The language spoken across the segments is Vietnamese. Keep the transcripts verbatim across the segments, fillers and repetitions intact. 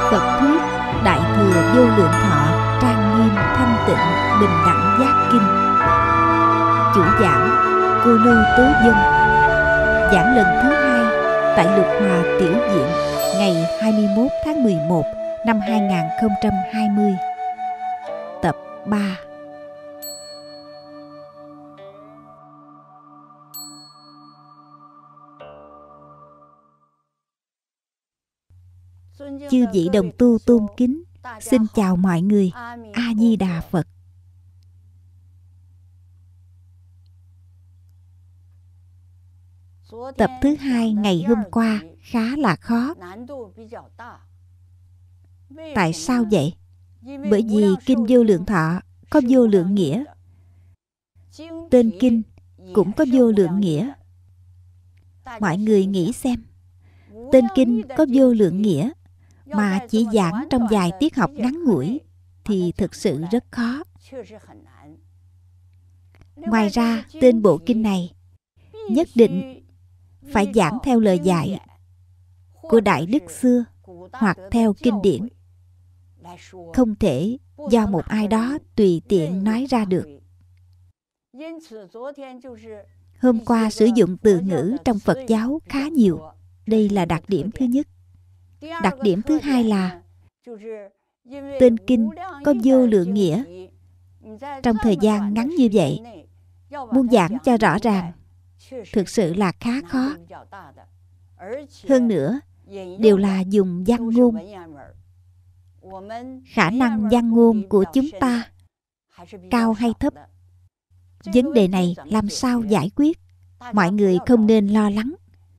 Phật thuyết Đại thừa vô lượng thọ trang nghiêm thanh tịnh bình đẳng giác kinh. Chủ giảng Cô Lưu Tố Dân. Giảng lần thứ hai tại Lục Hòa Tiểu Viện ngày hai mươi mốt tháng mười một năm hai nghìn không trăm hai mươi. Tập ba. Chư vị đồng tu tôn kính, xin chào mọi người. A Di Đà Phật. Tập thứ hai ngày hôm qua khá là khó. Tại sao vậy? Bởi vì Kinh Vô Lượng Thọ có vô lượng nghĩa, tên kinh cũng có vô lượng nghĩa. Mọi người nghĩ xem, tên kinh có vô lượng nghĩa mà chỉ giảng trong vài tiết học ngắn ngủi thì thực sự rất khó. Ngoài ra, tên bộ kinh này nhất định phải giảng theo lời dạy của Đại Đức xưa hoặc theo kinh điển, không thể do một ai đó tùy tiện nói ra được. Hôm qua sử dụng từ ngữ trong Phật giáo khá nhiều. Đây là đặc điểm thứ nhất. Đặc điểm thứ hai là tên kinh có vô lượng nghĩa. Trong thời gian ngắn như vậy, muốn giảng cho rõ ràng thực sự là khá khó. Hơn nữa, đều là dùng văn ngôn. Khả năng văn ngôn của chúng ta cao hay thấp? Vấn đề này làm sao giải quyết? Mọi người không nên lo lắng.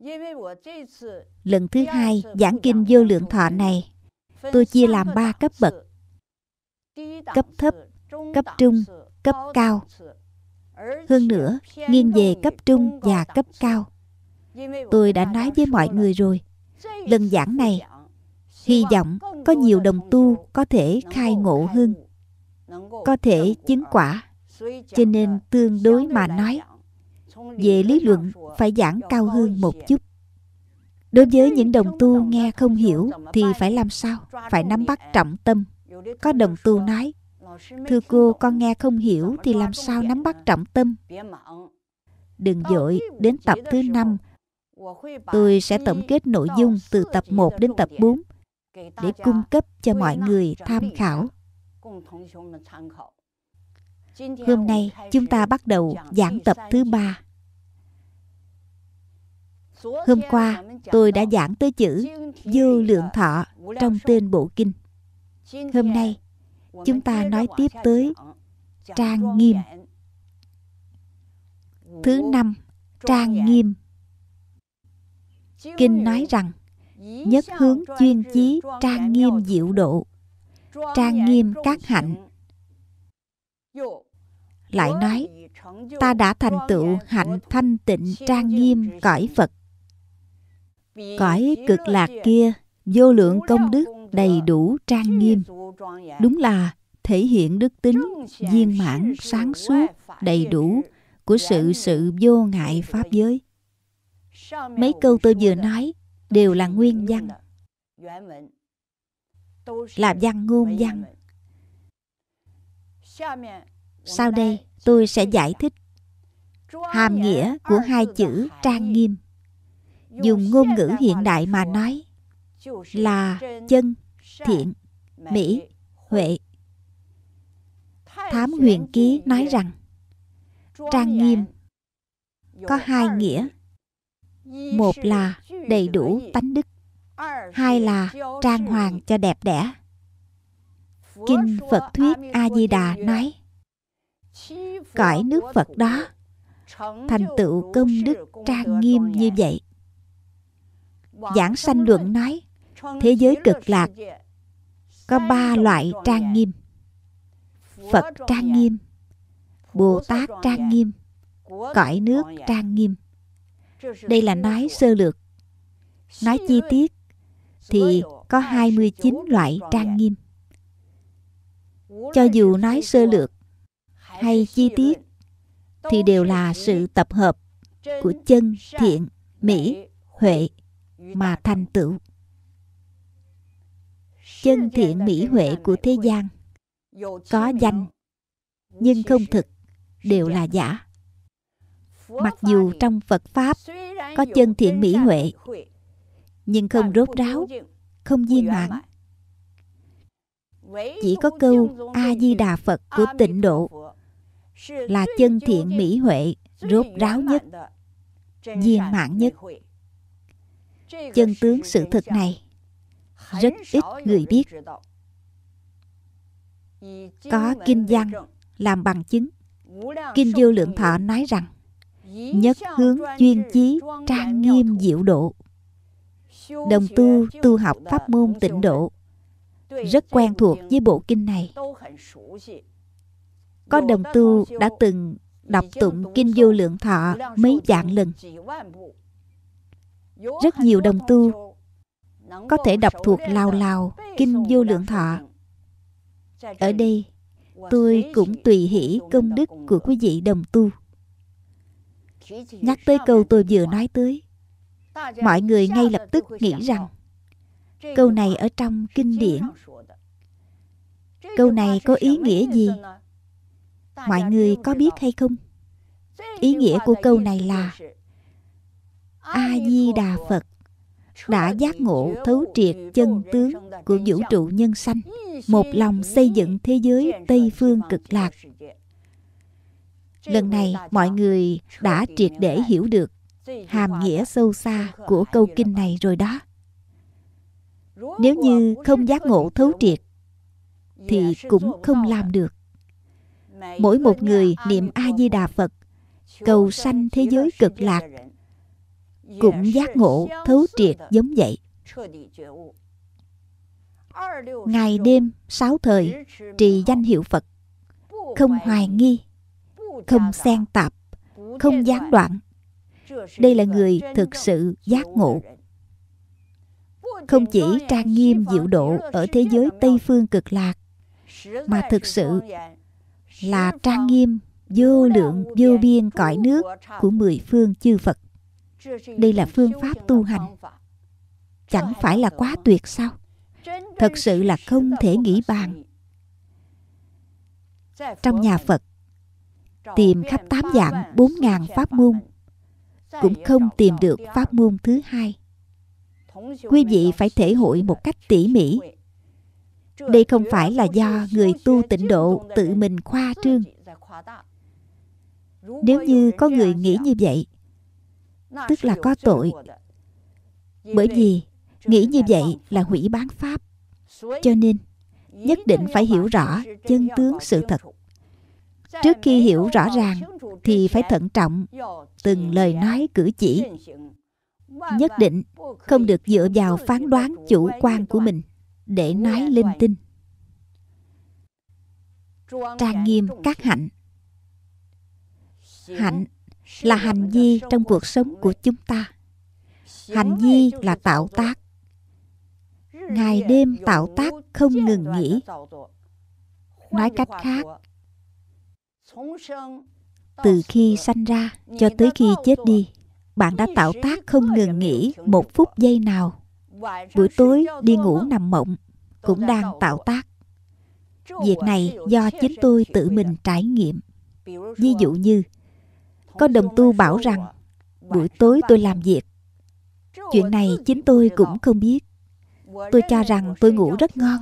Lần thứ hai giảng kinh Vô Lượng Thọ này, tôi chia làm ba cấp bậc: cấp thấp, cấp trung, cấp cao. Hơn nữa, nghiêng về cấp trung và cấp cao. Tôi đã nói với mọi người rồi, lần giảng này hy vọng có nhiều đồng tu có thể khai ngộ hơn, có thể chứng quả. Cho nên tương đối mà nói, về lý luận phải giảng cao hơn một chút. Đối với những đồng tu nghe không hiểu thì phải làm sao? Phải nắm bắt trọng tâm. Có đồng tu nói, thưa cô, con nghe không hiểu thì làm sao nắm bắt trọng tâm? Đừng vội, đến tập thứ năm tôi sẽ tổng kết nội dung từ tập một đến tập bốn để cung cấp cho mọi người tham khảo. Hôm nay chúng ta bắt đầu giảng tập thứ ba. Hôm qua tôi đã giảng tới chữ Vô Lượng Thọ trong tên bộ kinh. Hôm nay chúng ta nói tiếp tới trang nghiêm. Thứ năm, trang nghiêm. Kinh nói rằng nhất hướng chuyên chí trang nghiêm diệu độ, trang nghiêm các hạnh. Lại nói, ta đã thành tựu hạnh thanh tịnh trang nghiêm cõi Phật. Cõi cực lạc kia, vô lượng công đức đầy đủ trang nghiêm. Đúng là thể hiện đức tính viên mãn sáng suốt đầy đủ của sự sự vô ngại pháp giới. Mấy câu tôi vừa nói đều là nguyên văn, là văn ngôn văn. Sau đây tôi sẽ giải thích hàm nghĩa của hai chữ trang nghiêm. Dùng ngôn ngữ hiện đại mà nói là chân, thiện, mỹ, huệ. Thám Huyền Ký nói rằng trang nghiêm có hai nghĩa. Một là đầy đủ tánh đức, hai là trang hoàng cho đẹp đẽ. Kinh Phật Thuyết A Di Đà nói, cõi nước Phật đó thành tựu công đức trang nghiêm như vậy. Giảng Sanh Luận nói, thế giới cực lạc có ba loại trang nghiêm: Phật trang nghiêm, Bồ Tát trang nghiêm, cõi nước trang nghiêm. Đây là nói sơ lược. Nói chi tiết thì có hai mươi chín loại trang nghiêm. Cho dù nói sơ lược hay chi tiết thì đều là sự tập hợp của chân, thiện, mỹ, huệ mà thành tựu. chân thiện mỹ huệ của thế gian có danh nhưng không thực, đều là giả. Mặc dù trong Phật Pháp có chân thiện mỹ huệ, nhưng không rốt ráo, không viên mãn. Chỉ có câu A-di-đà Phật của Tịnh Độ là chân thiện mỹ huệ rốt ráo nhất, viên mãn nhất. Chân tướng sự thực này rất ít người biết. Có kinh văn làm bằng chứng. Kinh Vô Lượng Thọ nói rằng nhất hướng chuyên chí, trang nghiêm diệu độ. Đồng tu tu học pháp môn Tịnh Độ rất quen thuộc với bộ kinh này. Có đồng tu đã từng đọc tụng Kinh Vô Lượng Thọ mấy vạn lần. Rất nhiều đồng tu có thể đọc thuộc lào lào Kinh Vô Lượng Thọ. Ở đây tôi cũng tùy hỷ công đức của quý vị đồng tu. Nhắc tới câu tôi vừa nói tới, mọi người ngay lập tức nghĩ rằng câu này ở trong kinh điển. Câu này có ý nghĩa gì? Mọi người có biết hay không? Ý nghĩa của câu này là A-di-đà Phật đã giác ngộ thấu triệt chân tướng của vũ trụ nhân sanh, một lòng xây dựng thế giới Tây Phương Cực Lạc. Lần này mọi người đã triệt để hiểu được hàm nghĩa sâu xa của câu kinh này rồi đó. Nếu như không giác ngộ thấu triệt thì cũng không làm được. Mỗi một người niệm A-di-đà Phật cầu sanh thế giới cực lạc cũng giác ngộ thấu triệt giống vậy. Ngày đêm sáu thời trì danh hiệu Phật, không hoài nghi, không xen tạp, không gián đoạn. Đây là người thực sự giác ngộ. Không chỉ trang nghiêm diệu độ ở thế giới Tây Phương Cực Lạc, mà thực sự là trang nghiêm vô lượng vô biên cõi nước của mười phương chư Phật. Đây là phương pháp tu hành. Chẳng phải là quá tuyệt sao? Thật sự là không thể nghĩ bàn. Trong nhà Phật, tìm khắp tám vạn bốn ngàn pháp môn, cũng không tìm được pháp môn thứ hai. Quý vị phải thể hội một cách tỉ mỉ. Đây không phải là do người tu Tịnh Độ tự mình khoa trương. Nếu như có người nghĩ như vậy, tức là có tội. Bởi vì nghĩ như vậy là hủy bán pháp. Cho nên nhất định phải hiểu rõ chân tướng sự thật. Trước khi hiểu rõ ràng thì phải thận trọng từng lời nói cử chỉ. Nhất định không được dựa vào phán đoán chủ quan của mình để nói linh tinh. Trang nghiêm các hạnh. Hạnh là hành vi trong cuộc sống của chúng ta. Hành vi là tạo tác. Ngày đêm tạo tác không ngừng nghỉ. Nói cách khác, từ khi sanh ra cho tới khi chết đi, bạn đã tạo tác không ngừng nghỉ một phút giây nào. Buổi tối đi ngủ nằm mộng cũng đang tạo tác. Việc này do chính tôi tự mình trải nghiệm. Ví dụ như có đồng tu bảo rằng buổi tối tôi làm việc. Chuyện này chính tôi cũng không biết. Tôi cho rằng tôi ngủ rất ngon.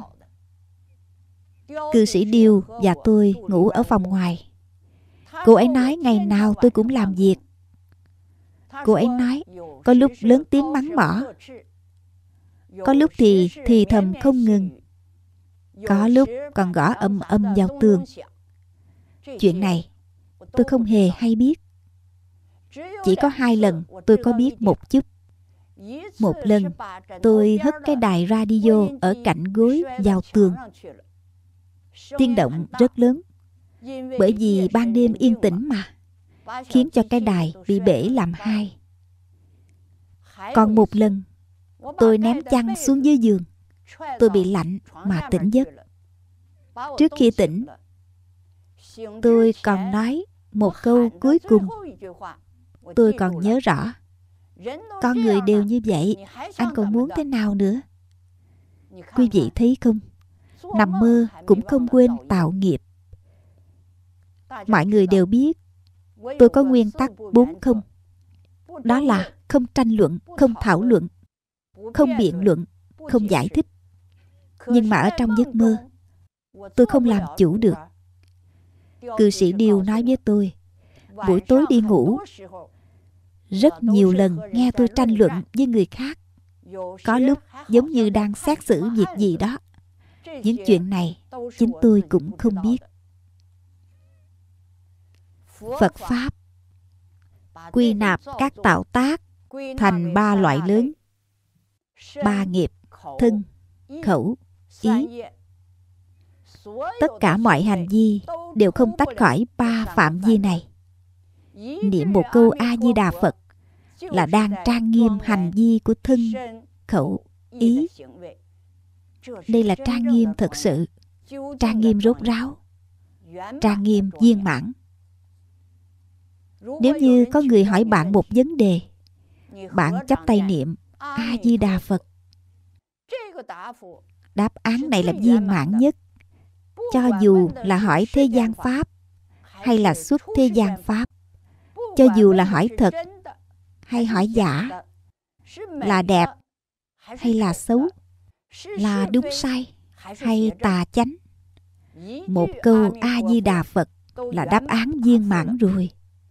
Cư sĩ Điêu và tôi ngủ ở phòng ngoài. Cô ấy nói ngày nào tôi cũng làm việc. Cô ấy nói có lúc lớn tiếng mắng mỏ, có lúc thì thì thầm không ngừng, có lúc còn gõ âm âm vào tường. Chuyện này tôi không hề hay biết. Chỉ có hai lần tôi có biết một chút. Một lần tôi hất cái đài radio ở cạnh gối vào tường. Tiếng động rất lớn, bởi vì ban đêm yên tĩnh mà, khiến cho cái đài bị bể làm hai. Còn một lần tôi ném chăn xuống dưới giường, tôi bị lạnh mà tỉnh giấc. Trước khi tỉnh, tôi còn nói một câu cuối cùng. Tôi còn nhớ rõ. Con người đều như vậy, anh còn muốn thế nào nữa? Quý vị thấy không? Nằm mơ cũng không quên tạo nghiệp. Mọi người đều biết tôi có nguyên tắc bốn không. Đó là không tranh luận, không thảo luận, không biện luận, không giải thích. Nhưng mà ở trong giấc mơ, tôi không làm chủ được. Cư sĩ Điêu nói với tôi, buổi tối đi ngủ, rất nhiều lần nghe tôi tranh luận với người khác. Có lúc giống như đang xét xử việc gì đó. Những chuyện này chính tôi cũng không biết. Phật Pháp quy nạp các tạo tác thành ba loại lớn: ba nghiệp, thân, khẩu, ý. Tất cả mọi hành vi đều không tách khỏi ba phạm vi này. Niệm một câu A-di-đà Phật là đang trang nghiêm hành vi của thân, khẩu, ý. Đây là trang nghiêm thật sự, trang nghiêm rốt ráo, trang nghiêm viên mãn. Nếu như có người hỏi bạn một vấn đề, bạn chắp tay niệm A-di-đà Phật, đáp án này là viên mãn nhất. Cho dù là hỏi thế gian Pháp hay là xuất thế gian Pháp, cho dù là hỏi thật hay hỏi giả, là đẹp hay là xấu, là đúng sai hay tà chánh, một câu A-di-đà Phật là đáp án viên mãn rồi.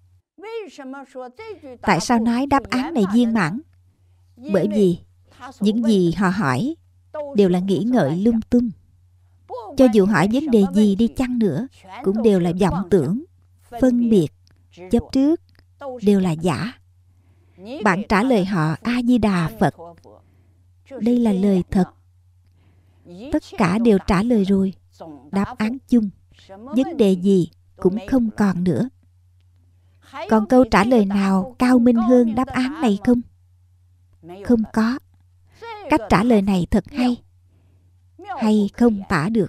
Tại sao nói đáp án này viên mãn? Bởi vì những gì họ hỏi đều là nghĩ ngợi lung tung. Cho dù hỏi vấn đề gì đi chăng nữa, cũng đều là vọng tưởng, phân biệt, chấp trước, đều là giả. Bạn trả lời họ A-di-đà Phật, đây là lời thật. Tất cả đều trả lời rồi, đáp án chung, vấn đề gì cũng không còn nữa. Còn câu trả lời nào cao minh hơn đáp án này không? Không có. Cách trả lời này thật hay, hay không tả được.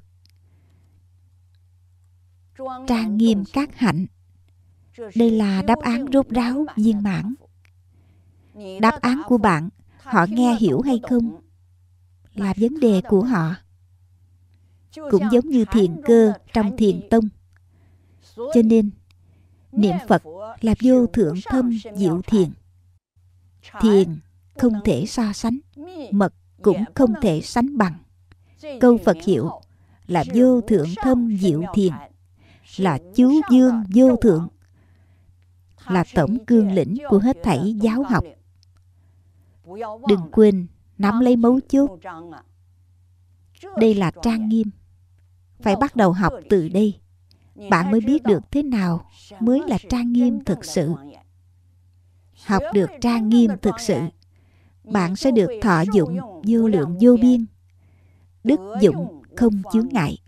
Trang nghiêm các hạnh, đây là đáp án rốt ráo viên mãn. Đáp án của bạn, họ nghe hiểu hay không là vấn đề của họ. Cũng giống như thiền cơ trong thiền tông. Cho nên niệm Phật là vô thượng thâm diệu thiền. Thiền không thể so sánh, mật cũng không thể sánh bằng. Câu Phật hiệu là vô thượng thâm diệu thiền, là chú dương vô thượng, là tổng cương lĩnh của hết thảy giáo học. Đừng quên nắm lấy mấu chốt. Đây là trang nghiêm. Phải bắt đầu học từ đây, bạn mới biết được thế nào mới là trang nghiêm thực sự. Học được trang nghiêm thực sự, bạn sẽ được thọ dụng vô lượng vô biên, đức dụng không chướng ngại.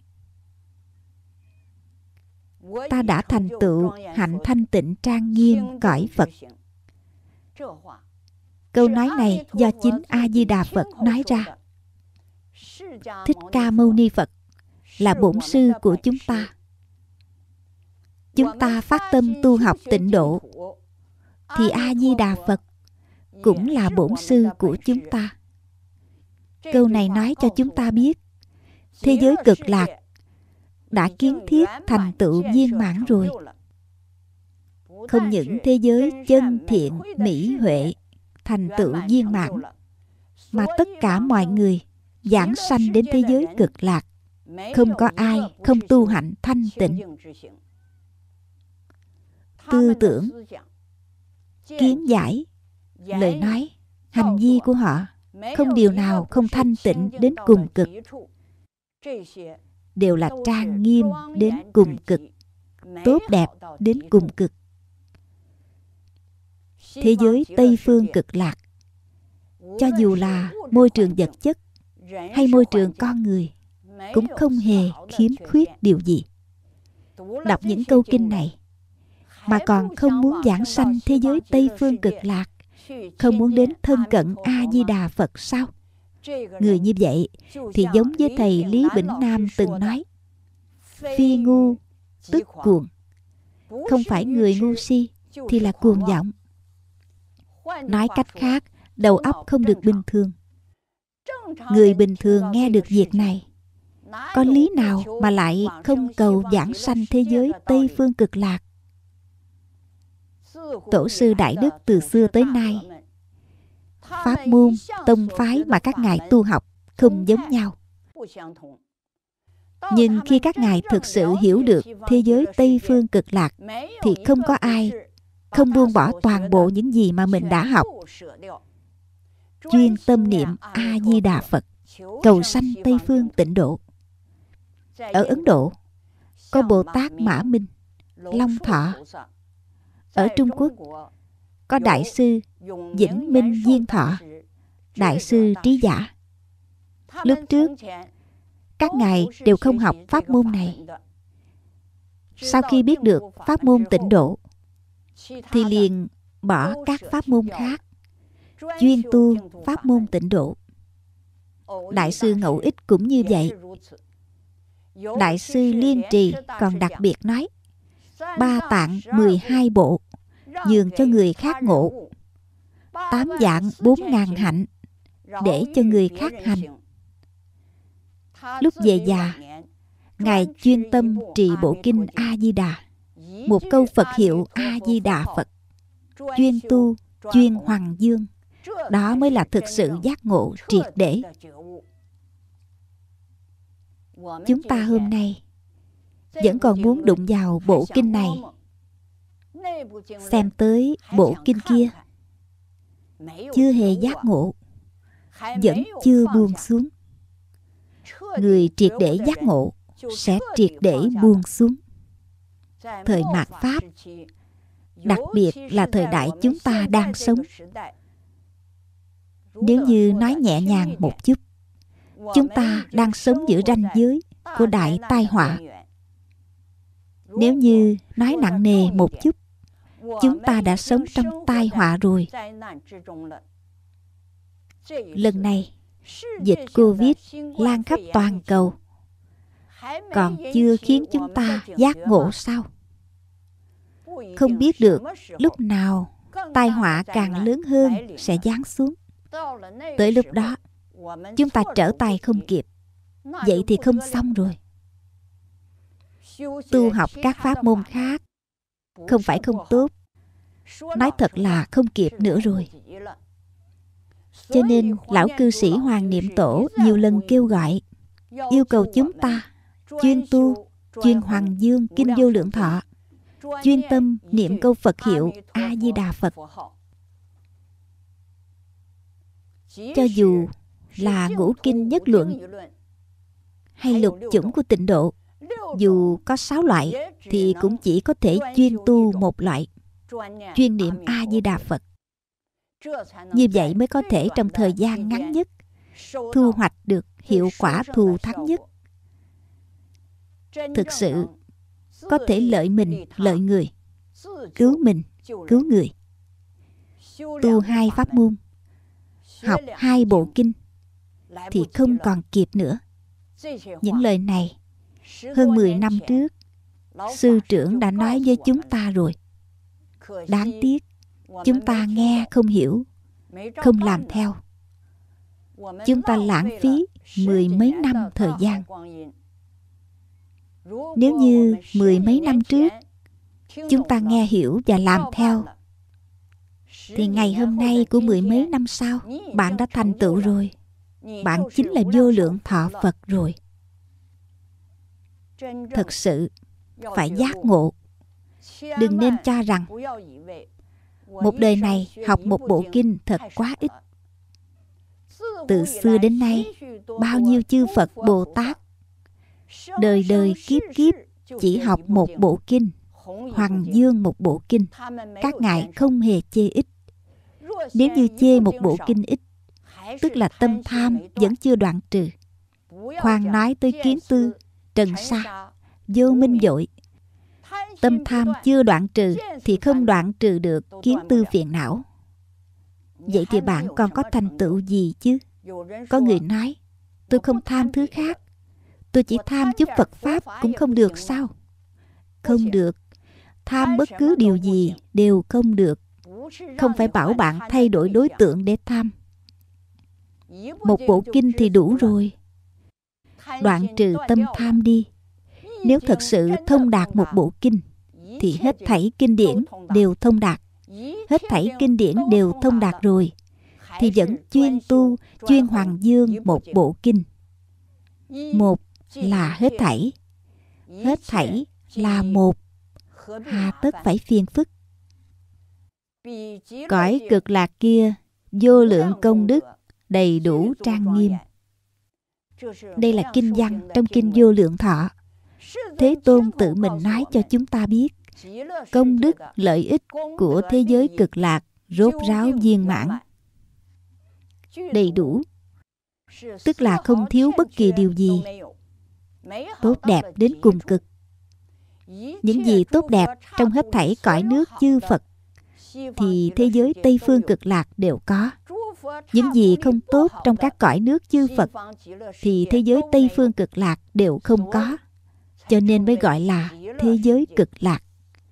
Ta đã thành tựu hạnh thanh tịnh trang nghiêm cõi Phật. Câu nói này do chính A-di-đà Phật nói ra. Thích Ca Mâu Ni Phật là bổn sư của chúng ta. Chúng ta phát tâm tu học tịnh độ, thì A-di-đà Phật cũng là bổn sư của chúng ta. Câu này nói cho chúng ta biết, thế giới cực lạc đã kiến thiết thành tựu viên mãn rồi. Không những thế giới chân thiện mỹ huệ thành tựu viên mãn, mà tất cả mọi người giảng sanh đến thế giới cực lạc, không có ai không tu hạnh thanh tịnh. Tư tưởng, kiến giải, lời nói, hành vi của họ không điều nào không thanh tịnh đến cùng cực, đều là trang nghiêm đến cùng cực, tốt đẹp đến cùng cực. Thế giới Tây phương cực lạc, cho dù là môi trường vật chất hay môi trường con người, cũng không hề khiếm khuyết điều gì. Đọc những câu kinh này mà còn không muốn giảng sanh thế giới Tây phương cực lạc, không muốn đến thân cận A-di-đà Phật sao? Người như vậy thì giống với thầy Lý Bỉnh Nam từng nói, phi ngu tức cuồng. Không phải người ngu si thì là cuồng vọng. Nói cách khác, đầu óc không được bình thường. Người bình thường nghe được việc này, có lý nào mà lại không cầu giảng sanh thế giới Tây Phương Cực Lạc? Tổ sư Đại Đức từ xưa tới nay, pháp môn, tông phái mà các ngài tu học không giống nhau. Nhưng khi các ngài thực sự hiểu được thế giới Tây Phương Cực Lạc, thì không có ai không buông bỏ toàn bộ những gì mà mình đã học, chuyên tâm niệm A-di-đà Phật, cầu sanh Tây Phương Tịnh Độ. Ở Ấn Độ có Bồ Tát Mã Minh, Long Thọ. Ở Trung Quốc có Đại sư Vĩnh Minh Viên Thọ, Đại sư Trí Giả. Lúc trước các ngài đều không học pháp môn này. Sau khi biết được pháp môn Tịnh Độ thì liền bỏ các pháp môn khác, chuyên tu pháp môn Tịnh Độ. Đại sư Ngẫu Ích cũng như vậy. Đại sư Liên Trì còn đặc biệt nói, ba tạng mười hai bộ nhường cho người khác ngộ, tám dạng bốn ngàn hạnh để cho người khác hành. Lúc về già, ngài chuyên tâm trì bộ kinh A Di Đà, một câu Phật hiệu A Di Đà Phật, chuyên tu chuyên hoằng dương. Đó mới là thực sự giác ngộ triệt để. Chúng ta hôm nay vẫn còn muốn đụng vào bộ kinh này, xem tới bộ kinh kia, chưa hề giác ngộ, vẫn chưa buông xuống. Người triệt để giác ngộ sẽ triệt để buông xuống. Thời mạt Pháp, đặc biệt là thời đại chúng ta đang sống, nếu như nói nhẹ nhàng một chút, chúng ta đang sống giữa ranh giới của đại tai họa. Nếu như nói nặng nề một chút, chúng ta đã sống trong tai họa rồi. Lần này, dịch Covid lan khắp toàn cầu, còn chưa khiến chúng ta giác ngộ sao? Không biết được lúc nào tai họa càng lớn hơn sẽ giáng xuống. Tới lúc đó, chúng ta trở tay không kịp, vậy thì không xong rồi. Tu học các pháp môn khác không phải không tốt, nói thật là không kịp nữa rồi. Cho nên lão cư sĩ Hoàng Niệm Tổ nhiều lần kêu gọi, yêu cầu chúng ta chuyên tu chuyên hoằng dương kinh Vô Lượng Thọ, chuyên tâm niệm câu Phật hiệu A Di Đà Phật. Cho dù là ngũ kinh nhất luận hay lục chủng của Tịnh Độ, dù có sáu loại thì cũng chỉ có thể chuyên tu một loại, chuyên niệm A Di Đà Phật. Như vậy mới có thể trong thời gian ngắn nhất thu hoạch được hiệu quả thù thắng nhất. Thực sự có thể lợi mình, lợi người, cứu mình, cứu người. Tu hai pháp môn, học hai bộ kinh thì không còn kịp nữa. Những lời này hơn mười năm trước sư trưởng đã nói với chúng ta rồi. Đáng tiếc chúng ta nghe không hiểu, không làm theo. Chúng ta lãng phí mười mấy năm thời gian. Nếu như mười mấy năm trước chúng ta nghe hiểu và làm theo, thì ngày hôm nay của mười mấy năm sau, bạn đã thành tựu rồi. Bạn chính là vô lượng thọ Phật rồi. Thật sự phải giác ngộ. Đừng nên cho rằng một đời này học một bộ kinh thật quá ít. Từ xưa đến nay, bao nhiêu chư Phật Bồ Tát đời đời kiếp kiếp chỉ học một bộ kinh, hoằng dương một bộ kinh. Các ngài không hề chê ít. Nếu như chê một bộ kinh ít, tức là tâm tham vẫn chưa đoạn trừ. Khoan nói tới kiến tư, trần sa, vô minh dội. Tâm tham chưa đoạn trừ thì không đoạn trừ được kiến tư phiền não. Vậy thì bạn còn có thành tựu gì chứ? Có người nói, tôi không tham thứ khác, tôi chỉ tham chút Phật Pháp cũng không được sao? Không được. Tham bất cứ điều gì đều không được. Không phải bảo bạn thay đổi đối tượng để tham. Một bộ kinh thì đủ rồi. Đoạn trừ tâm tham đi. Nếu thật sự thông đạt một bộ kinh, thì hết thảy kinh điển đều thông đạt. Hết thảy kinh điển đều thông đạt rồi, thì vẫn chuyên tu, chuyên hoàng dương một bộ kinh. Một là hết thảy. Hết thảy là một, hà tất phải phiền phức. Cõi cực lạc kia, vô lượng công đức, đầy đủ trang nghiêm. Đây là kinh văn trong kinh Vô Lượng Thọ. Thế Tôn tự mình nói cho chúng ta biết, công đức lợi ích của thế giới cực lạc rốt ráo viên mãn, đầy đủ, tức là không thiếu bất kỳ điều gì, tốt đẹp đến cùng cực. Những gì tốt đẹp trong hết thảy cõi nước chư Phật thì thế giới Tây Phương Cực Lạc đều có. Những gì không tốt trong các cõi nước chư Phật thì thế giới Tây Phương Cực Lạc đều không có. Cho nên mới gọi là thế giới cực lạc.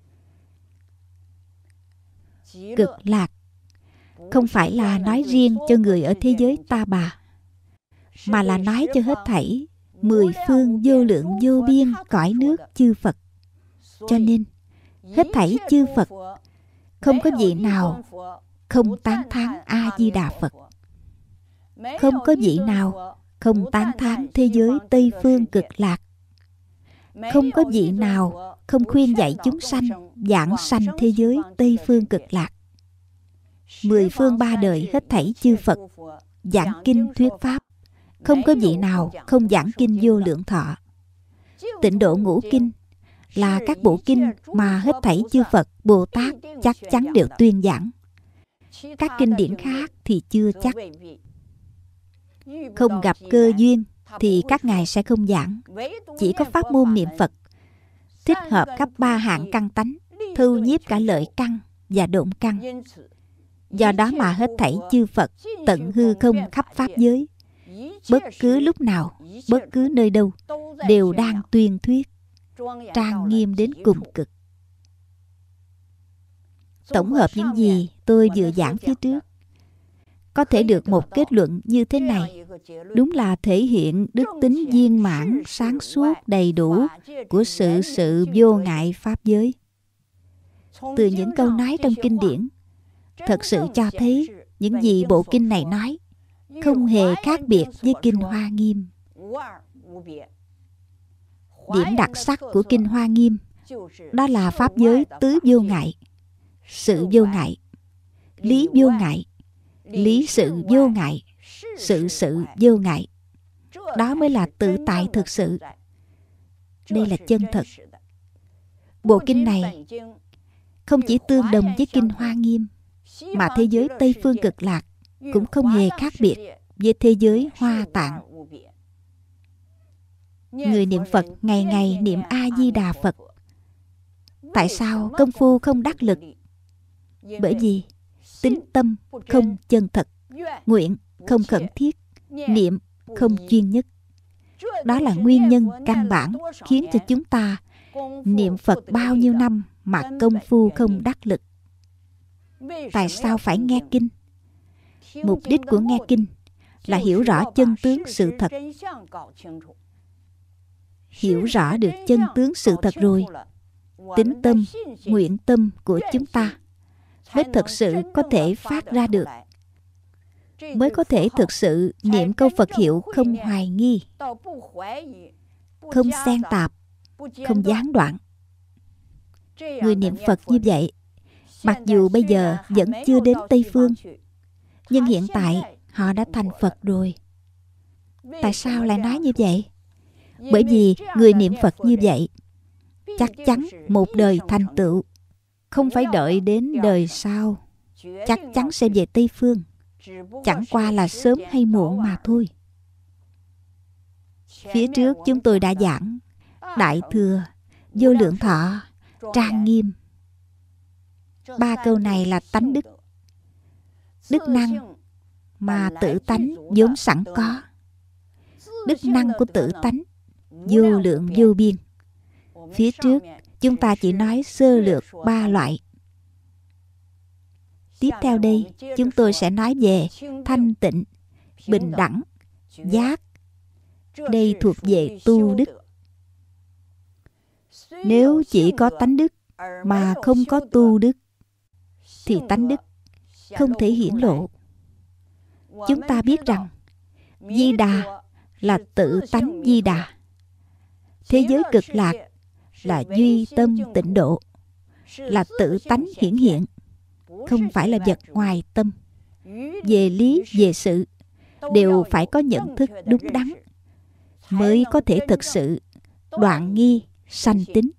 Cực lạc không phải là nói riêng cho người ở thế giới ta bà, mà là nói cho hết thảy mười phương vô lượng vô biên cõi nước chư Phật. Cho nên hết thảy chư Phật không có vị nào không tán thán A-di-đà Phật, không có vị nào không tán thán thế giới Tây Phương Cực Lạc, không có vị nào không khuyên dạy chúng sanh giảng sanh thế giới Tây Phương Cực Lạc. Mười phương ba đời hết thảy chư Phật giảng kinh thuyết pháp, không có vị nào không giảng kinh Vô Lượng Thọ. Tịnh Độ Ngũ Kinh là các bộ kinh mà hết thảy chư Phật Bồ Tát chắc chắn đều tuyên giảng. Các kinh điển khác thì chưa chắc. Không gặp cơ duyên thì các ngài sẽ không giảng. Chỉ có pháp môn niệm Phật thích hợp khắp ba hạng căn tánh, thu nhiếp cả lợi căn và độn căn. Do đó mà hết thảy chư Phật tận hư không khắp pháp giới, bất cứ lúc nào, bất cứ nơi đâu đều đang tuyên thuyết, trang nghiêm đến cùng cực. Tổng hợp những gì tôi vừa giảng phía trước, có thể được một kết luận như thế này: đúng là thể hiện đức tính viên mãn, sáng suốt, đầy đủ của sự sự vô ngại pháp giới. Từ những câu nói trong kinh điển, thật sự cho thấy những gì bộ kinh này nói không hề khác biệt với kinh Hoa Nghiêm. Điểm đặc sắc của kinh Hoa Nghiêm đó là pháp giới tứ vô ngại: sự vô ngại, lý vô ngại, lý sự vô ngại, sự sự vô ngại. Đó mới là tự tại thực sự. Đây là chân thật. Bộ kinh này không chỉ tương đồng với kinh Hoa Nghiêm, mà thế giới Tây Phương Cực Lạc cũng không hề khác biệt với thế giới Hoa Tạng. Người niệm Phật ngày ngày niệm A-di-đà Phật. Tại sao công phu không đắc lực? Bởi vì tín tâm không chân thật, nguyện không khẩn thiết, niệm không chuyên nhất. Đó là nguyên nhân căn bản khiến cho chúng ta niệm Phật bao nhiêu năm mà công phu không đắc lực. Tại sao phải nghe kinh? Mục đích của nghe kinh là hiểu rõ chân tướng sự thật. Hiểu rõ được chân tướng sự thật rồi, tín tâm, nguyện tâm của chúng ta mới thực sự có thể phát ra được, mới có thể thực sự niệm câu Phật hiệu không hoài nghi, không xen tạp, không gián đoạn. Người niệm Phật như vậy, mặc dù bây giờ vẫn chưa đến Tây Phương, nhưng hiện tại họ đã thành Phật rồi. Tại sao lại nói như vậy? Bởi vì người niệm Phật như vậy chắc chắn một đời thành tựu, không phải đợi đến đời sau, chắc chắn sẽ về Tây Phương. Chẳng qua là sớm hay muộn mà thôi. Phía trước chúng tôi đã giảng Đại Thừa, Vô Lượng Thọ, Trang Nghiêm. Ba câu này là tánh đức, đức năng mà tự tánh vốn sẵn có. Đức năng của tự tánh vô lượng vô biên. Phía trước chúng ta chỉ nói sơ lược ba loại. Tiếp theo đây chúng tôi sẽ nói về thanh tịnh, bình đẳng, giác. Đây thuộc về tu đức. Nếu chỉ có tánh đức mà không có tu đức thì tánh đức không thể hiển lộ. Chúng ta biết rằng Di Đà là tự tánh Di Đà. Thế giới cực lạc là duy tâm tịnh độ, là tự tánh hiển hiện, không phải là vật ngoài tâm. Về lý, về sự đều phải có nhận thức đúng đắn mới có thể thực sự đoạn nghi sanh tính.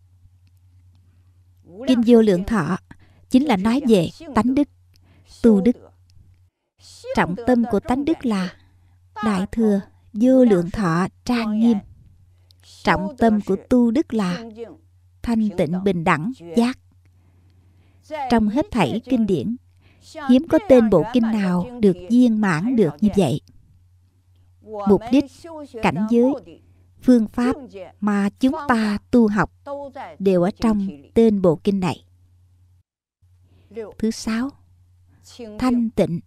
Kinh Vô Lượng Thọ chính là nói về tánh đức, tu đức. Trọng tâm của tánh đức là Đại Thừa Vô Lượng Thọ trang nghiêm. Trọng tâm của tu đức là thanh tịnh bình đẳng giác. Trong hết thảy kinh điển, hiếm có tên bộ kinh nào được viên mãn được như vậy. Mục đích, cảnh giới, phương pháp mà chúng ta tu học đều ở trong tên bộ kinh này. Thứ sáu, thanh tịnh.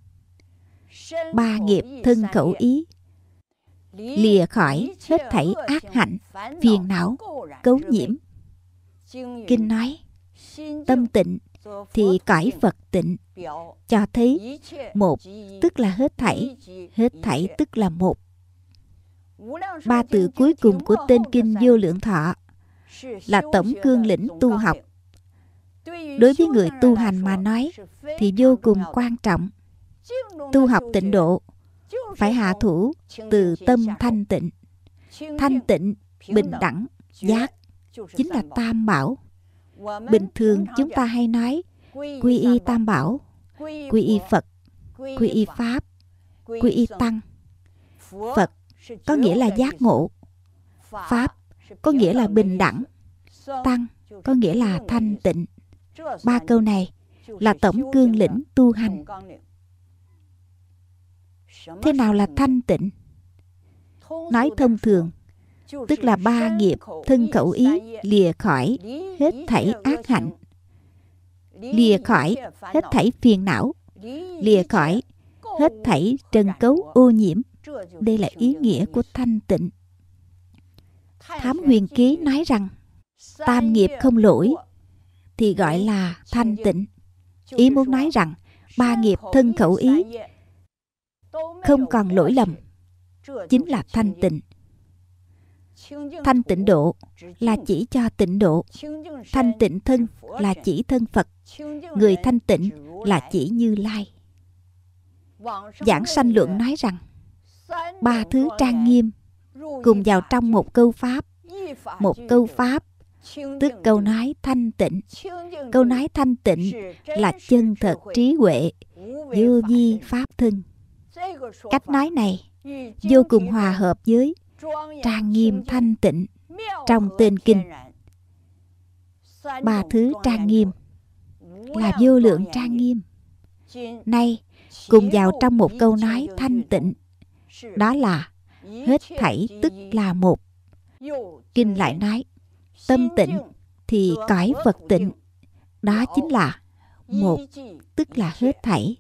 Ba nghiệp thân khẩu ý, lìa khỏi hết thảy ác hạnh, phiền não, cấu nhiễm. Kinh nói, tâm tịnh thì cõi Phật tịnh, cho thấy một tức là hết thảy, hết thảy tức là một. Ba từ cuối cùng của tên Kinh Vô Lượng Thọ là tổng cương lĩnh tu học. Đối với người tu hành mà nói thì vô cùng quan trọng. Tu học tịnh độ phải hạ thủ từ tâm thanh tịnh. Thanh tịnh, bình đẳng, giác chính là tam bảo. Bình thường chúng ta hay nói quy y tam bảo, quy y Phật, quy y Pháp, quy y Tăng. Phật có nghĩa là giác ngộ, Pháp có nghĩa là bình đẳng, Tăng có nghĩa là thanh tịnh. Ba câu này là tổng cương lĩnh tu hành. Thế nào là thanh tịnh? Nói thông thường, tức là ba nghiệp thân khẩu ý lìa khỏi hết thảy ác hạnh, lìa khỏi hết thảy phiền não, lìa khỏi hết thảy trần cấu ô nhiễm. Đây là ý nghĩa của thanh tịnh. Thám Huyền Ký nói rằng tam nghiệp không lỗi thì gọi là thanh tịnh. Ý muốn nói rằng ba nghiệp thân khẩu ý không còn lỗi lầm chính là thanh tịnh. Thanh tịnh độ là chỉ cho tịnh độ. Thanh tịnh thân là chỉ thân Phật. Người thanh tịnh là chỉ Như Lai. Giảng Sanh Luận nói rằng ba thứ trang nghiêm cùng vào trong một câu pháp. Một câu pháp tức câu nói thanh tịnh. Câu nói thanh tịnh là chân thật trí huệ, vô vi pháp thân. Cách nói này vô cùng hòa hợp với trang nghiêm thanh tịnh trong tên kinh. Ba thứ trang nghiêm là vô lượng trang nghiêm. Nay cùng vào trong một câu nói thanh tịnh, đó là hết thảy tức là một. Kinh lại nói tâm tịnh thì cõi Phật tịnh, đó chính là một tức là hết thảy.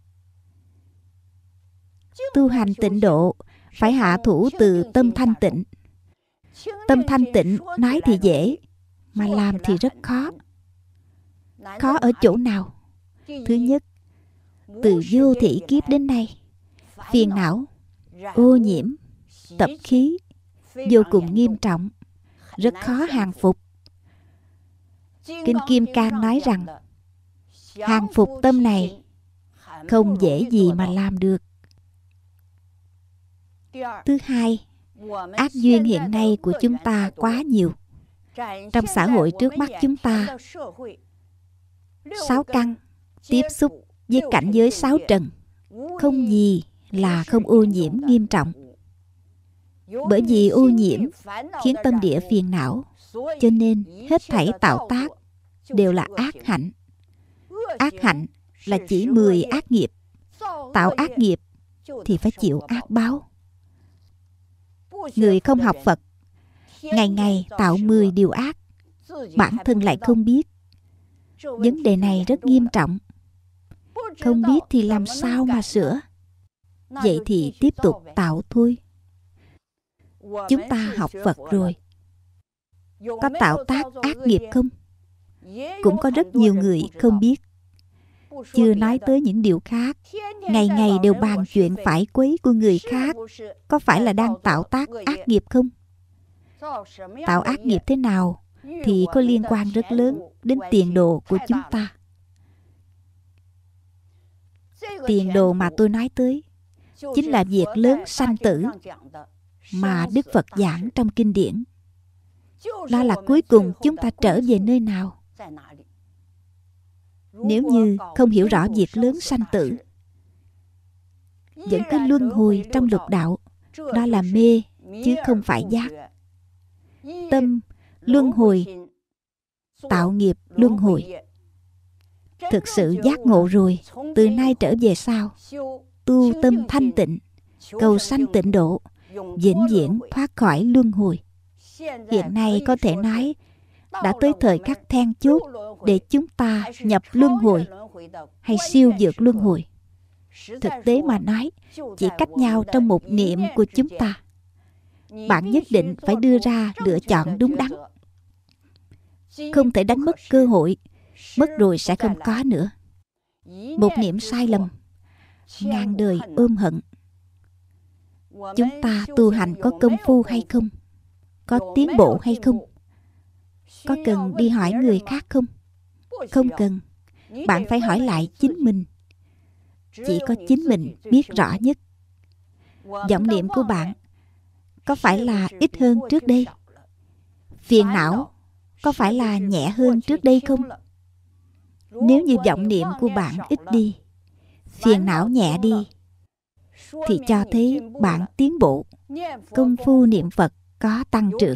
Tu hành tịnh độ phải hạ thủ từ tâm thanh tịnh. Tâm thanh tịnh nói thì dễ, mà làm thì rất khó. Khó ở chỗ nào? Thứ nhất, từ vô thỉ kiếp đến nay, phiền não, ô nhiễm, tập khí vô cùng nghiêm trọng, rất khó hàng phục. Kinh Kim Cang nói rằng hàng phục tâm này không dễ gì mà làm được. Thứ hai, ác duyên hiện nay của chúng ta quá nhiều. Trong xã hội trước mắt chúng ta, sáu căn tiếp xúc với cảnh giới sáu trần, không gì là không ô nhiễm nghiêm trọng. Bởi vì ô nhiễm khiến tâm địa phiền não, cho nên hết thảy tạo tác đều là ác hạnh. Ác hạnh là chỉ mười ác nghiệp. Tạo ác nghiệp thì phải chịu ác báo. Người không học Phật, ngày ngày tạo mười điều ác, bản thân lại không biết. Vấn đề này rất nghiêm trọng. Không biết thì làm sao mà sửa? Vậy thì tiếp tục tạo thôi. Chúng ta học Phật rồi, có tạo tác ác nghiệp không? Cũng có rất nhiều người không biết. Chưa nói tới những điều khác, ngày ngày đều bàn chuyện phải quấy của người khác, có phải là đang tạo tác ác nghiệp không? Tạo ác nghiệp thế nào thì có liên quan rất lớn đến tiền đồ của chúng ta. Tiền đồ mà tôi nói tới chính là việc lớn sanh tử mà Đức Phật giảng trong kinh điển. Đó là cuối cùng chúng ta trở về nơi nào? Nếu như không hiểu rõ việc lớn sanh tử, vẫn cứ luân hồi trong lục đạo, đó là mê chứ không phải giác. Tâm luân hồi, tạo nghiệp luân hồi. Thực sự giác ngộ rồi, từ nay trở về sau, tu tâm thanh tịnh, cầu sanh tịnh độ, vĩnh viễn thoát khỏi luân hồi. Hiện nay có thể nói đã tới thời khắc then chốt để chúng ta nhập luân hồi hay siêu vượt luân hồi. Thực tế mà nói, chỉ cách nhau trong một niệm của chúng ta. Bạn nhất định phải đưa ra lựa chọn đúng đắn. Không thể đánh mất cơ hội, mất rồi sẽ không có nữa. Một niệm sai lầm, ngàn đời ôm hận. Chúng ta tu hành có công phu hay không? Có tiến bộ hay không? Có cần đi hỏi người khác không? Không cần. Bạn phải hỏi lại chính mình. Chỉ có chính mình biết rõ nhất. Vọng niệm của bạn có phải là ít hơn trước đây? Phiền não có phải là nhẹ hơn trước đây không? Nếu như vọng niệm của bạn ít đi, phiền não nhẹ đi, thì cho thấy bạn tiến bộ, công phu niệm Phật có tăng trưởng.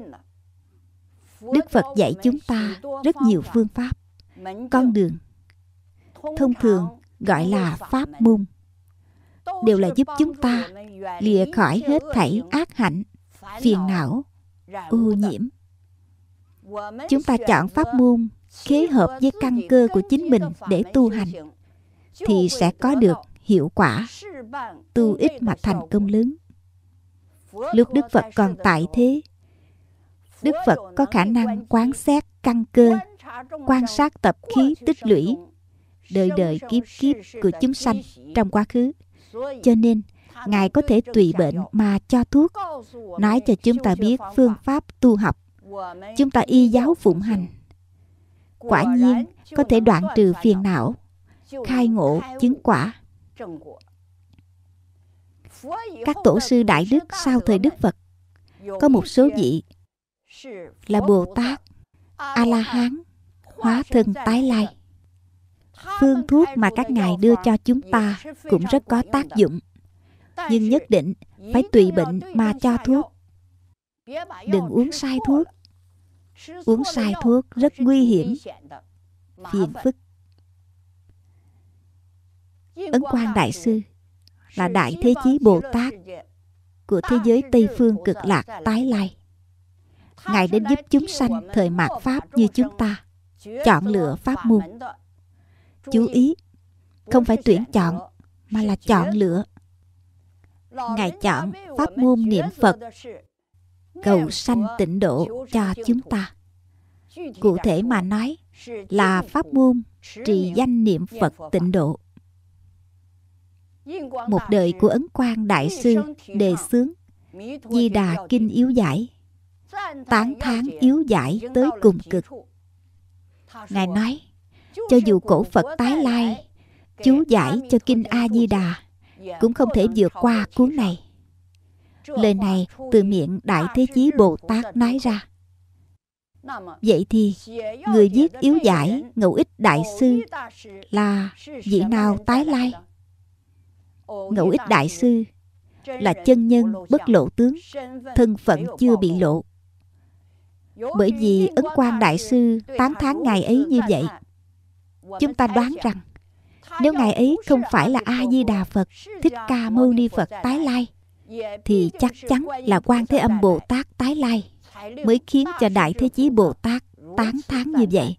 Đức Phật dạy chúng ta rất nhiều phương pháp, con đường, thông thường gọi là pháp môn, đều là giúp chúng ta lìa khỏi hết thảy ác hạnh, phiền não, ô nhiễm. Chúng ta chọn pháp môn khế hợp với căn cơ của chính mình để tu hành, thì sẽ có được hiệu quả, tu ít mà thành công lớn. Lúc Đức Phật còn tại thế, Đức Phật có khả năng quán xét căn cơ, quan sát tập khí tích lũy, đời đời kiếp kiếp của chúng sanh trong quá khứ. Cho nên, Ngài có thể tùy bệnh mà cho thuốc, nói cho chúng ta biết phương pháp tu học. Chúng ta y giáo phụng hành, quả nhiên có thể đoạn trừ phiền não, khai ngộ chứng quả. Các tổ sư Đại Đức sau thời Đức Phật, có một số vị là Bồ Tát, A-la-hán, hóa thân tái lai. Phương thuốc mà các ngài đưa cho chúng ta cũng rất có tác dụng, nhưng nhất định phải tùy bệnh mà cho thuốc. Đừng uống sai thuốc. Uống sai thuốc rất nguy hiểm, phiền phức. Ấn Quang Đại Sư là Đại Thế Chí Bồ Tát của thế giới Tây Phương Cực Lạc tái lai. Ngài đến giúp chúng sanh thời mạt Pháp như chúng ta chọn lựa pháp môn. Chú ý, không phải tuyển chọn, mà là chọn lựa. Ngài chọn pháp môn niệm Phật, cầu sanh tịnh độ cho chúng ta. Cụ thể mà nói, là pháp môn trì danh niệm Phật tịnh độ. Một đời của Ấn Quang Đại Sư đề xướng Di Đà Kinh yếu giải, tán thán yếu giải tới cùng cực. Ngài nói, cho dù cổ Phật tái lai chú giải cho Kinh A Di Đà cũng không thể vượt qua cuốn này. Lời này từ miệng Đại Thế Chí Bồ Tát nói ra. Vậy thì người viết yếu giải Ngẫu Ích Đại Sư là vị nào tái lai? Ngẫu Ích Đại Sư là chân nhân bất lộ tướng, thân phận chưa bị lộ. Bởi vì Ấn Quang Đại Sư tán thán ngài ấy như vậy, chúng ta đoán rằng nếu ngài ấy không phải là A Di Đà Phật, Thích Ca Mâu Ni Phật tái lai, thì chắc chắn là Quan Thế Âm Bồ Tát tái lai, mới khiến cho Đại Thế Chí Bồ Tát tán thán như vậy.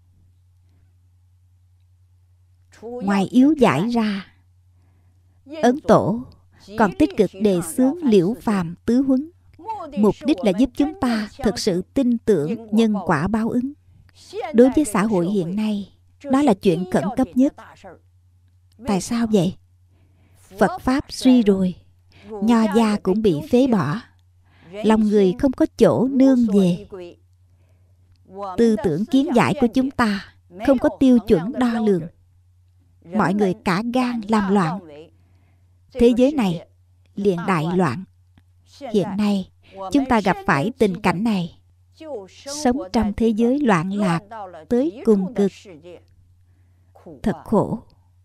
Ngoài yếu giải ra, Ấn Tổ còn tích cực đề xướng Liễu Phàm tứ huấn. Mục đích là giúp chúng ta thực sự tin tưởng nhân quả báo ứng. Đối với xã hội hiện nay, đó là chuyện khẩn cấp nhất. Tại sao vậy? Phật Pháp suy rồi, nho gia cũng bị phế bỏ, lòng người không có chỗ nương về. Tư tưởng kiến giải của chúng ta không có tiêu chuẩn đo lường. Mọi người cả gan làm loạn. Thế giới này liền đại loạn. Hiện nay chúng ta gặp phải tình cảnh này, sống trong thế giới loạn lạc tới cùng cực. Thật khổ.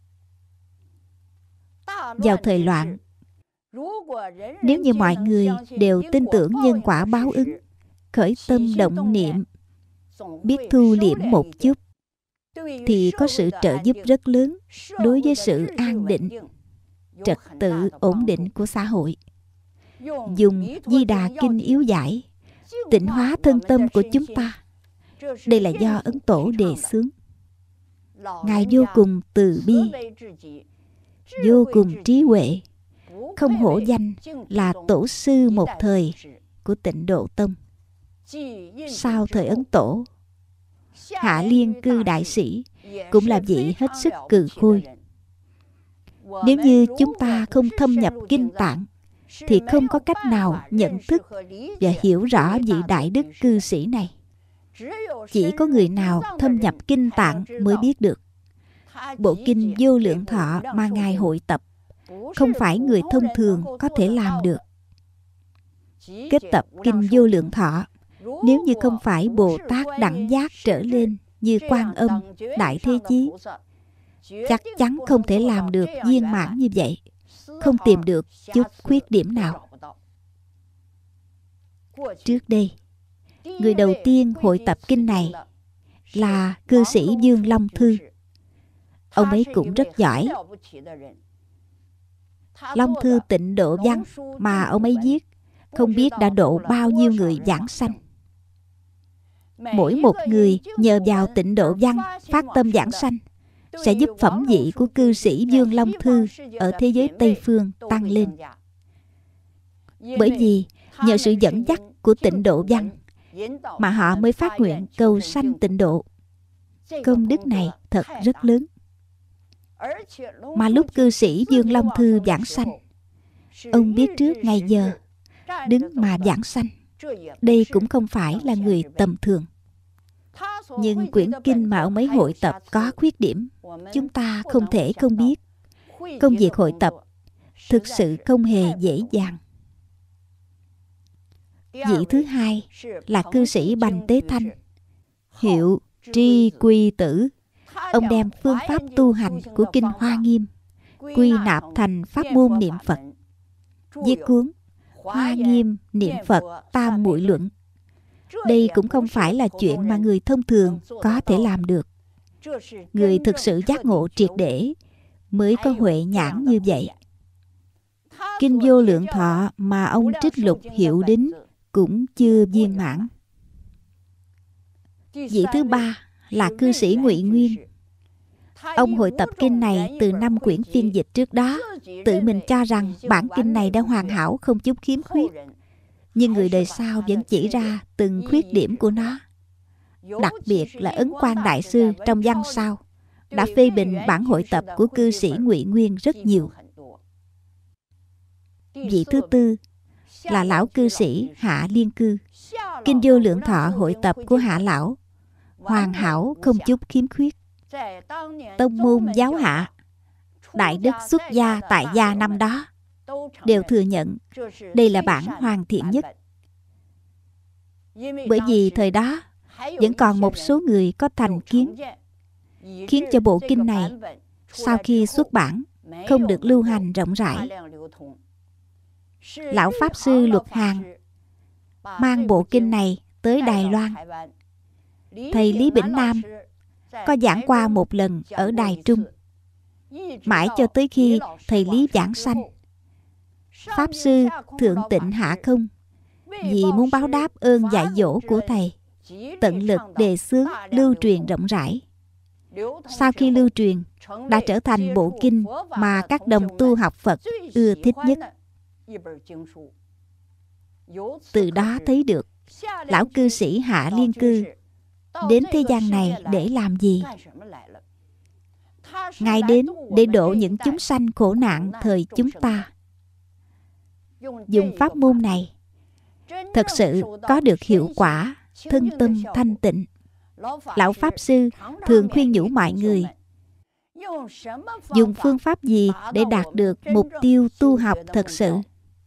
Vào thời loạn, nếu như mọi người đều tin tưởng nhân quả báo ứng, khởi tâm động niệm, biết thu liễm một chút, thì có sự trợ giúp rất lớn đối với sự an định, trật tự ổn định của xã hội. Dùng Di Đà Kinh yếu giải, tịnh hóa thân tâm của chúng ta. Đây là do Ấn Tổ đề xướng. Ngài vô cùng từ bi, vô cùng trí huệ, không hổ danh là tổ sư một thời của Tịnh Độ Tông. Sau thời Ấn Tổ, Hạ Liên Cư đại sĩ cũng là vị hết sức cừ khôi. Nếu như chúng ta không thâm nhập kinh tạng, thì không có cách nào nhận thức và hiểu rõ vị đại đức cư sĩ này. Chỉ có người nào thâm nhập kinh tạng mới biết được. Bộ kinh Vô Lượng Thọ mà Ngài hội tập không phải người thông thường có thể làm được. Kết tập kinh Vô Lượng Thọ, nếu như không phải Bồ Tát đẳng giác trở lên như Quan Âm, Đại Thế Chí, chắc chắn không thể làm được viên mãn như vậy, không tìm được chút khuyết điểm nào. Trước đây, người đầu tiên hội tập kinh này là cư sĩ Dương Long Thư. Ông ấy cũng rất giỏi. Long Thư Tịnh Độ Văn mà ông ấy viết, không biết đã độ bao nhiêu người giảng sanh. Mỗi một người nhờ vào Tịnh Độ Văn phát tâm giảng sanh, sẽ giúp phẩm vị của cư sĩ Dương Long Thư ở thế giới Tây Phương tăng lên. Bởi vì nhờ sự dẫn dắt của Tịnh Độ Văn mà họ mới phát nguyện cầu sanh tịnh độ. Công đức này thật rất lớn. Mà lúc cư sĩ Dương Long Thư giảng sanh, ông biết trước ngày giờ, đứng mà giảng sanh. Đây cũng không phải là người tầm thường. Nhưng quyển kinh mà ông ấy hội tập có khuyết điểm, chúng ta không thể không biết. Công việc hội tập thực sự không hề dễ dàng. Vị thứ hai là cư sĩ Bành Tế Thanh, hiệu Tri Quy Tử. Ông đem phương pháp tu hành của Kinh Hoa Nghiêm quy nạp thành pháp môn niệm Phật, viết cuốn Hoa Nghiêm Niệm Phật Tam Muội Luận. Đây cũng không phải là chuyện mà người thông thường có thể làm được. Người thực sự giác ngộ triệt để mới có huệ nhãn như vậy. Kinh Vô Lượng Thọ mà ông trích lục hiệu đính cũng chưa viên mãn. Vị thứ ba là cư sĩ Ngụy Nguyên. Ông hội tập kinh này từ năm quyển phiên dịch trước đó, tự mình cho rằng bản kinh này đã hoàn hảo không chút khiếm khuyết. Nhưng người đời sau vẫn chỉ ra từng khuyết điểm của nó. Đặc biệt là Ấn Quang Đại Sư trong văn sao đã phê bình bản hội tập của cư sĩ Ngụy Nguyên rất nhiều. Vị thứ tư là lão cư sĩ Hạ Liên Cư. Kinh Vô Lượng Thọ hội tập của Hạ lão hoàn hảo không chút khiếm khuyết. Tông môn giáo Hạ, đại đức xuất gia tại gia năm đó đều thừa nhận đây là bản hoàn thiện nhất. Bởi vì thời đó vẫn còn một số người có thành kiến, khiến cho bộ kinh này sau khi xuất bản không được lưu hành rộng rãi. Lão Pháp Sư Luật Hàn mang bộ kinh này tới Đài Loan. Thầy Lý Bỉnh Nam có giảng qua một lần ở Đài Trung. Mãi cho tới khi thầy Lý giảng sanh, Pháp Sư Thượng Tịnh Hạ Không vì muốn báo đáp ơn dạy dỗ của thầy, tận lực đề xướng lưu truyền rộng rãi. Sau khi lưu truyền, đã trở thành bộ kinh mà các đồng tu học Phật ưa thích nhất. Từ đó thấy được lão cư sĩ Hạ Liên Cư đến thế gian này để làm gì? Ngài đến để độ những chúng sanh khổ nạn thời chúng ta. Dùng pháp môn này thật sự có được hiệu quả, thân tâm thanh tịnh. Lão Pháp Sư thường khuyên nhủ mọi người dùng phương pháp gì để đạt được mục tiêu tu học thật sự.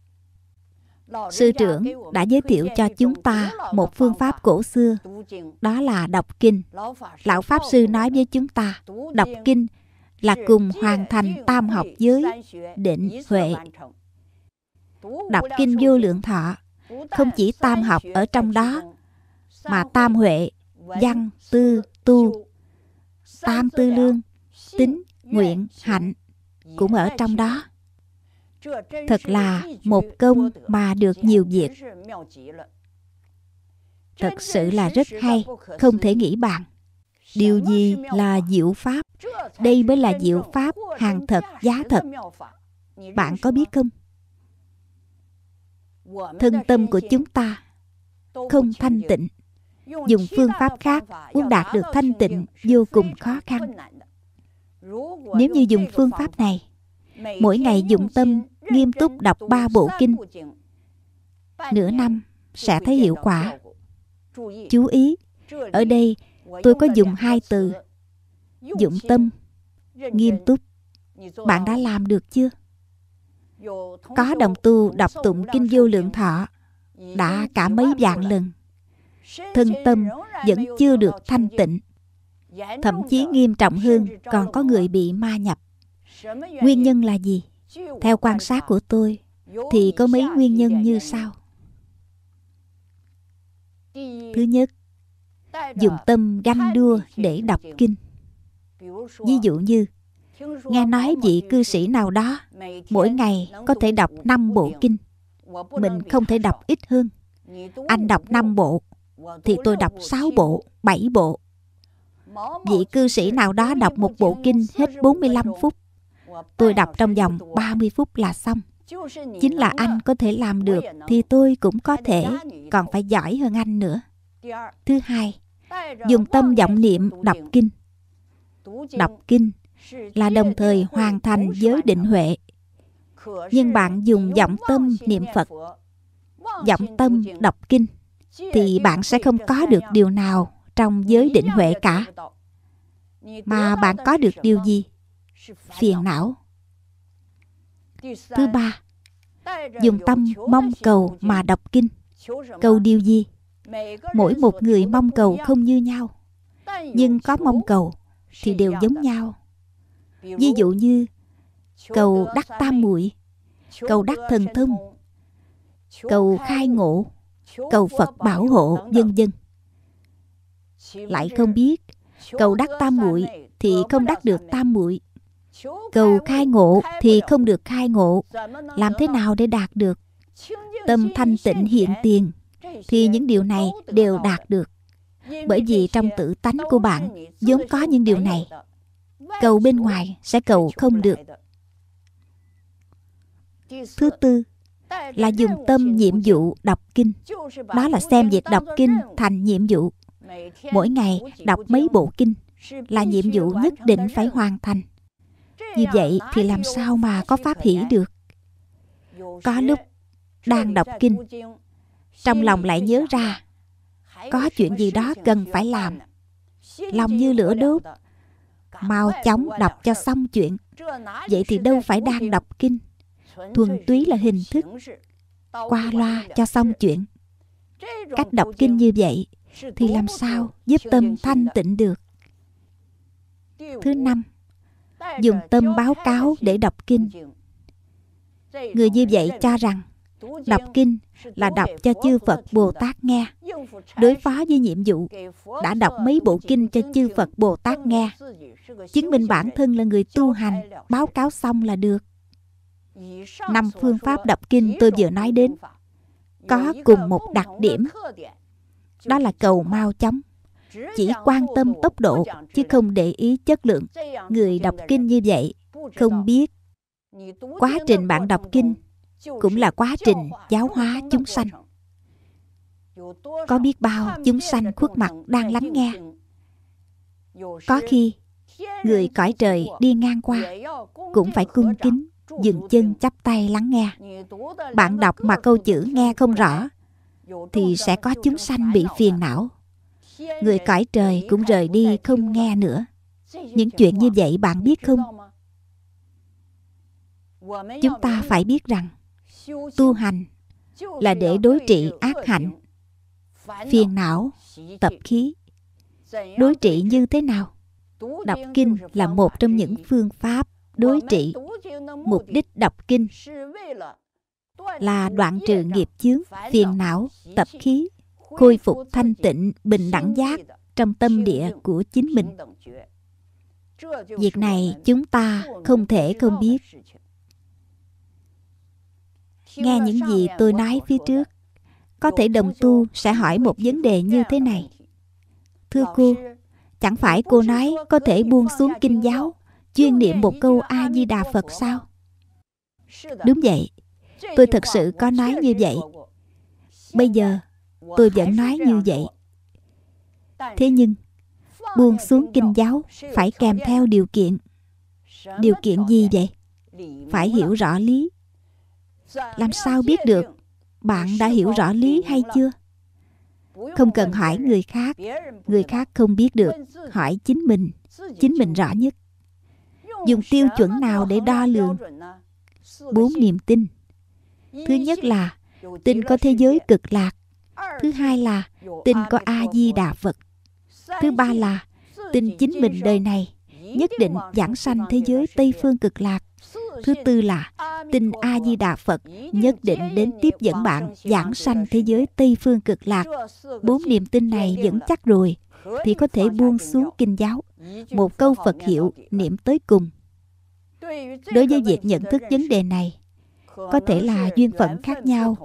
Sư trưởng đã giới thiệu cho chúng ta một phương pháp cổ xưa, đó là đọc kinh. Lão Pháp Sư nói với chúng ta, đọc kinh là cùng hoàn thành tam học giới, định, huệ. Đọc kinh Vô Lượng Thọ không chỉ tam học ở trong đó, mà tam huệ, văn, tư, tu, tam tư lương, tín, nguyện, hạnh cũng ở trong đó. Thật là một công mà được nhiều việc. Thật sự là rất hay, không thể nghĩ bàn. Điều gì là diệu pháp? Đây mới là diệu pháp hàng thật giá thật. Bạn có biết không? Thân tâm của chúng ta không thanh tịnh. Dùng phương pháp khác muốn đạt được thanh tịnh vô cùng khó khăn. Nếu như dùng phương pháp này, mỗi ngày dụng tâm nghiêm túc đọc ba bộ kinh, nửa năm sẽ thấy hiệu quả. Chú ý, ở đây tôi có dùng hai từ: dụng tâm, nghiêm túc. Bạn đã làm được chưa? Có đồng tu đọc tụng kinh Vô Lượng Thọ đã cả mấy vạn lần, thân tâm vẫn chưa được thanh tịnh. Thậm chí nghiêm trọng hơn, còn có người bị ma nhập. Nguyên nhân là gì? Theo quan sát của tôi thì có mấy nguyên nhân như sau. Thứ nhất, dùng tâm ganh đua để đọc kinh. Ví dụ như nghe nói vị cư sĩ nào đó mỗi ngày có thể đọc năm bộ kinh, mình không thể đọc ít hơn. Anh đọc năm bộ thì tôi đọc sáu bộ, bảy bộ. Vị cư sĩ nào đó đọc một bộ kinh hết bốn mươi lăm phút, tôi đọc trong vòng ba mươi phút là xong. Chính là anh có thể làm được thì tôi cũng có thể, còn phải giỏi hơn anh nữa. Thứ hai, dùng tâm vọng niệm đọc kinh. Đọc kinh là đồng thời hoàn thành giới định huệ. Nhưng bạn dùng vọng tâm niệm Phật, vọng tâm đọc kinh, thì bạn sẽ không có được điều nào trong giới định huệ cả. Mà bạn có được điều gì? Phiền não. Thứ ba, dùng tâm mong cầu mà đọc kinh. Cầu điều gì? Mỗi một người mong cầu không như nhau, nhưng có mong cầu thì đều giống nhau. Ví dụ như cầu đắc tam muội, cầu đắc thần thông, cầu khai ngộ, cầu Phật bảo hộ, vân vân. Lại không biết cầu đắc tam muội thì không đắc được tam muội, cầu khai ngộ thì không được khai ngộ. Làm thế nào để đạt được? Tâm thanh tịnh hiện tiền thì những điều này đều đạt được. Bởi vì trong tự tánh của bạn vốn có những điều này. Cầu bên ngoài sẽ cầu không được. Thứ tư là dùng tâm nhiệm vụ đọc kinh. Đó là xem việc đọc kinh thành nhiệm vụ. Mỗi ngày đọc mấy bộ kinh là nhiệm vụ nhất định phải hoàn thành. Như vậy thì làm sao mà có pháp hỷ được? Có lúc đang đọc kinh, trong lòng lại nhớ ra có chuyện gì đó cần phải làm. Lòng như lửa đốt, mau chóng đọc cho xong chuyện. Vậy thì đâu phải đang đọc kinh, thuần túy là hình thức, qua loa cho xong chuyện. Cách đọc kinh như vậy thì làm sao giúp tâm thanh tịnh được? Thứ năm, dùng tâm báo cáo để đọc kinh. Người như vậy cho rằng đọc kinh là đọc cho chư Phật Bồ Tát nghe. Đối phó với nhiệm vụ, đã đọc mấy bộ kinh cho chư Phật Bồ Tát nghe, chứng minh bản thân là người tu hành, báo cáo xong là được. Năm phương pháp đọc kinh tôi vừa nói đến có cùng một đặc điểm, đó là cầu mau chóng, chỉ quan tâm tốc độ chứ không để ý chất lượng. Người đọc kinh như vậy không biết quá trình bạn đọc kinh cũng là quá trình giáo hóa chúng sanh. Có biết bao chúng sanh khuất mặt đang lắng nghe. Có khi người cõi trời đi ngang qua cũng phải cung kính dừng chân chắp tay lắng nghe. Bạn đọc mà câu chữ nghe không rõ thì sẽ có chúng sanh bị phiền não. Người cõi trời cũng rời đi không nghe nữa. Những chuyện như vậy bạn biết không? Chúng ta phải biết rằng tu hành là để đối trị ác hạnh, phiền não, tập khí. Đối trị như thế nào? Đọc kinh là một trong những phương pháp đối trị. Mục đích đọc kinh là đoạn trừ nghiệp chướng, phiền não, tập khí, khôi phục thanh tịnh, bình đẳng giác trong tâm địa của chính mình. Việc này chúng ta không thể không biết. Nghe những gì tôi nói phía trước, có thể đồng tu sẽ hỏi một vấn đề như thế này: thưa cô, chẳng phải cô nói có thể buông xuống kinh giáo, chuyên niệm một câu A-di-đà Phật sao? Đúng vậy, tôi thật sự có nói như vậy. Bây giờ tôi vẫn nói như vậy. Thế nhưng buông xuống kinh giáo phải kèm theo điều kiện. Điều kiện gì vậy? Phải hiểu rõ lý. Làm sao biết được bạn đã hiểu rõ lý hay chưa? Không cần hỏi người khác. Người khác không biết được. Hỏi chính mình. Chính mình rõ nhất. Dùng tiêu chuẩn nào để đo lường? Bốn niềm tin. Thứ nhất là tin có thế giới cực lạc. Thứ hai là tin có A-di-đà Phật. Thứ ba là tin chính mình đời này nhất định giảng sanh thế giới Tây Phương cực lạc. Thứ tư là tin A-di-đà Phật nhất định đến tiếp dẫn bạn giảng sanh thế giới Tây Phương cực lạc. Bốn niềm tin này vững chắc rồi thì có thể buông xuống kinh giáo. Một câu Phật hiệu niệm tới cùng. Đối với việc nhận thức vấn đề này, có thể là duyên phận khác nhau,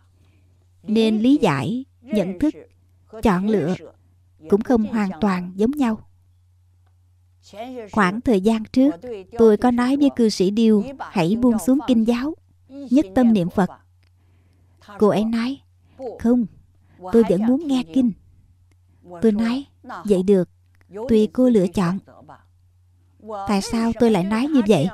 nên lý giải, nhận thức, chọn lựa cũng không hoàn toàn giống nhau. Khoảng thời gian trước, tôi có nói với cư sĩ Điêu hãy buông xuống kinh giáo, nhất tâm niệm Phật. Cô ấy nói, không, tôi vẫn muốn nghe kinh. Tôi nói, vậy được, tùy cô lựa chọn. Tại sao tôi lại nói như vậy?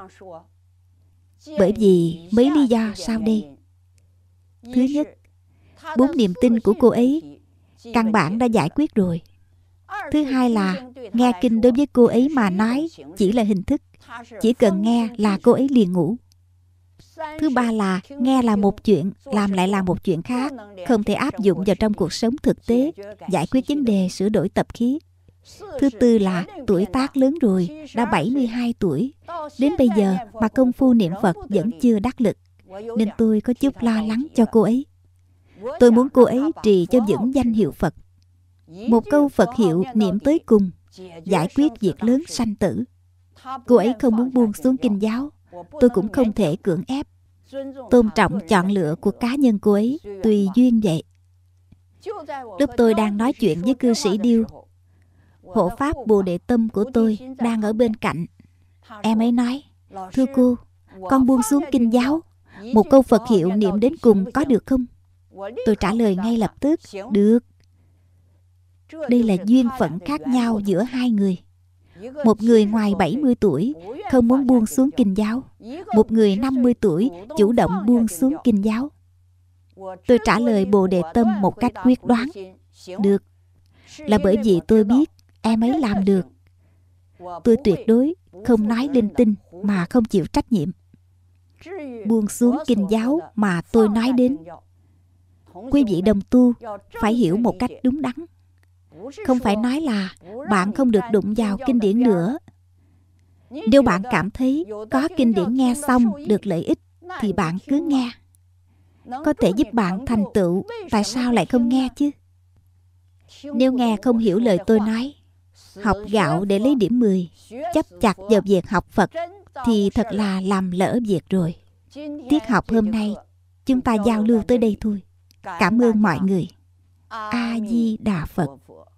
Bởi vì mấy lý do sau đây. Thứ nhất, bốn niềm tin của cô ấy căn bản đã giải quyết rồi. Thứ hai là nghe kinh đối với cô ấy mà nói chỉ là hình thức. Chỉ cần nghe là cô ấy liền ngủ. Thứ ba là nghe là một chuyện, làm lại là một chuyện khác, không thể áp dụng vào trong cuộc sống thực tế, giải quyết vấn đề sửa đổi tập khí. Thứ tư là tuổi tác lớn rồi, đã bảy mươi hai tuổi. Đến bây giờ mà công phu niệm Phật vẫn chưa đắc lực, nên tôi có chút lo lắng cho cô ấy. Tôi muốn cô ấy trì cho vững danh hiệu Phật. Một câu Phật hiệu niệm tới cùng, giải quyết việc lớn sanh tử. Cô ấy không muốn buông xuống kinh giáo, tôi cũng không thể cưỡng ép. Tôn trọng chọn lựa của cá nhân cô ấy, tùy duyên vậy. Lúc tôi đang nói chuyện với cư sĩ Điêu, hộ pháp Bồ Đề Tâm của tôi đang ở bên cạnh. Em ấy nói, thưa cô, con buông xuống kinh giáo, một câu Phật hiệu niệm đến cùng có được không? Tôi trả lời ngay lập tức, được. Đây là duyên phận khác nhau giữa hai người. Một người ngoài bảy mươi tuổi không muốn buông xuống kinh giáo. Một người năm mươi tuổi chủ động buông xuống kinh giáo. Tôi trả lời Bồ Đề Tâm một cách quyết đoán. Được. Là bởi vì tôi biết em ấy làm được. Tôi tuyệt đối không nói linh tinh mà không chịu trách nhiệm. Buông xuống kinh giáo mà tôi nói đến, quý vị đồng tu phải hiểu một cách đúng đắn. Không phải nói là bạn không được đụng vào kinh điển nữa. Nếu bạn cảm thấy có kinh điển nghe xong được lợi ích thì bạn cứ nghe. Có thể giúp bạn thành tựu, tại sao lại không nghe chứ? Nếu nghe không hiểu lời tôi nói, học gạo để lấy điểm mười, chấp chặt vào việc học Phật thì thật là làm lỡ việc rồi. Tiết học hôm nay chúng ta giao lưu tới đây thôi. Cảm ơn mọi người. A Di Đà Phật.